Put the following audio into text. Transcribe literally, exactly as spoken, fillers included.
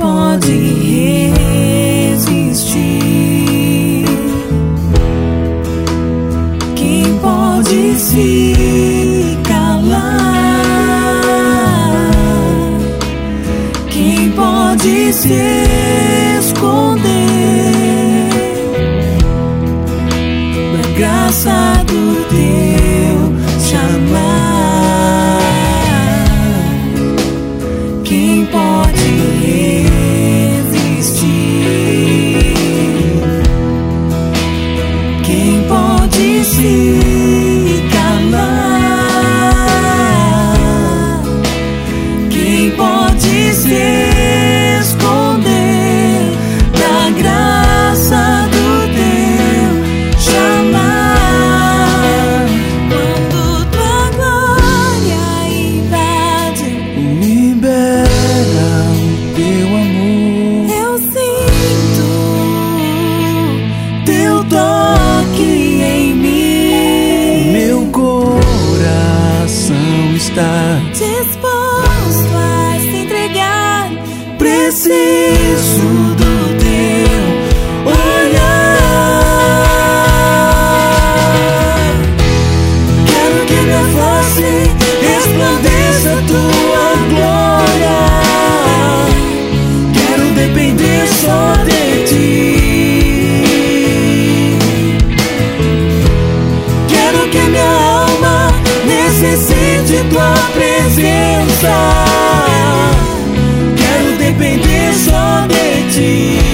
pode resistir? Quem pode se calar? Quem pode se esconder da graça do teu chamar? Quem pode resistir? Quem pode se calar? Quem pode se esconder da graça do teu chamar? Quando tua glória invade, libera o teu amor. eu sinto teu toque em mim. Meu coração está Disposto a se entregar, preciso do teu olhar. quero que minha face resplandeça tua glória. Quero depender só de ti. Quero que minha alma necessite tua presença. Quero depender só de ti.